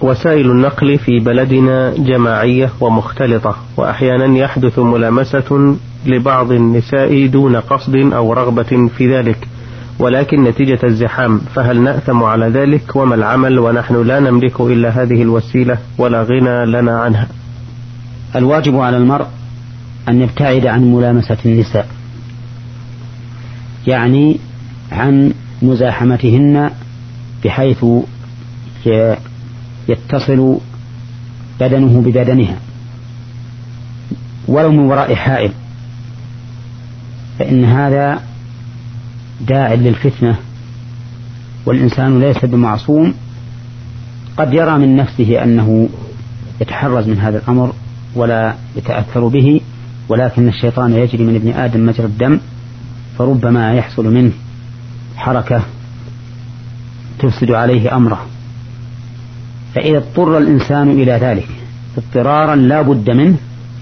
وسائل النقل في بلدنا جماعية ومختلطة، وأحيانا يحدث ملامسة لبعض النساء دون قصد أو رغبة في ذلك، ولكن نتيجة الزحام، فهل نأثم على ذلك؟ وما العمل ونحن لا نملك إلا هذه الوسيلة ولا غنى لنا عنها؟ الواجب على المرء أن يبتعد عن ملامسة النساء، يعني عن مزاحمتهن بحيث يتصل بدنه ببدنها ولو من وراء حائل، فإن هذا داع للفتنة، والإنسان ليس بمعصوم، قد يرى من نفسه أنه يتحرز من هذا الأمر ولا يتأثر به، ولكن الشيطان يجري من ابن آدم مجرى الدم، فربما يحصل منه حركة تفسد عليه أمره. فإذا اضطر الإنسان إلى ذلك اضطرارا لا بد منه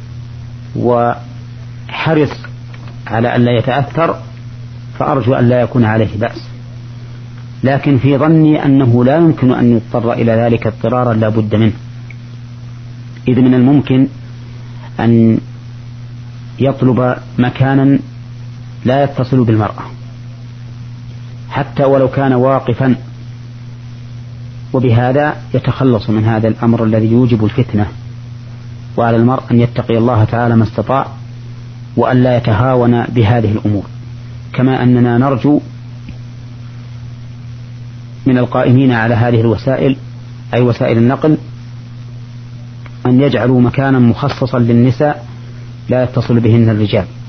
وحرص على أن لا يتأثر، فأرجو أن لا يكون عليه بأس، لكن في ظني أنه لا يمكن أن يضطر إلى ذلك اضطرارا لا بد منه، إذ من الممكن أن يطلب مكانا لا يتصل بالمرأة حتى ولو كان واقفا، وبهذا يتخلص من هذا الأمر الذي يوجب الفتنة. وعلى المرء أن يتقي الله تعالى ما استطاع، وأن لا يتهاون بهذه الأمور، كما أننا نرجو من القائمين على هذه الوسائل أي وسائل النقل أن يجعلوا مكانا مخصصا للنساء لا يتصل بهن الرجال.